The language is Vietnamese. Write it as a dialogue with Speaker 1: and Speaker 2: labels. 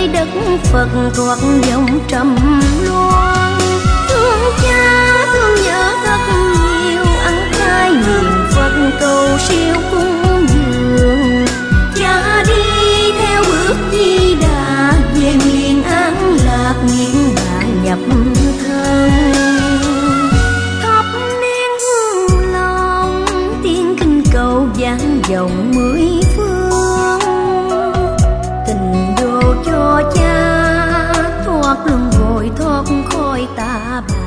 Speaker 1: đất Phật thoát dòng trầm loan. Thương cha thương nhớ thật nhiều, ăn khai niệm Phật cầu siêu cung dường. Cha đi theo bước Di Đà, về miền an lạc nghiêng bạn nhập thân. Thắp nén hương lòng, tiếng kinh cầu vang vọng mười phương. Tình độ cho cha thoát luân hồi thoát khỏi tà bà.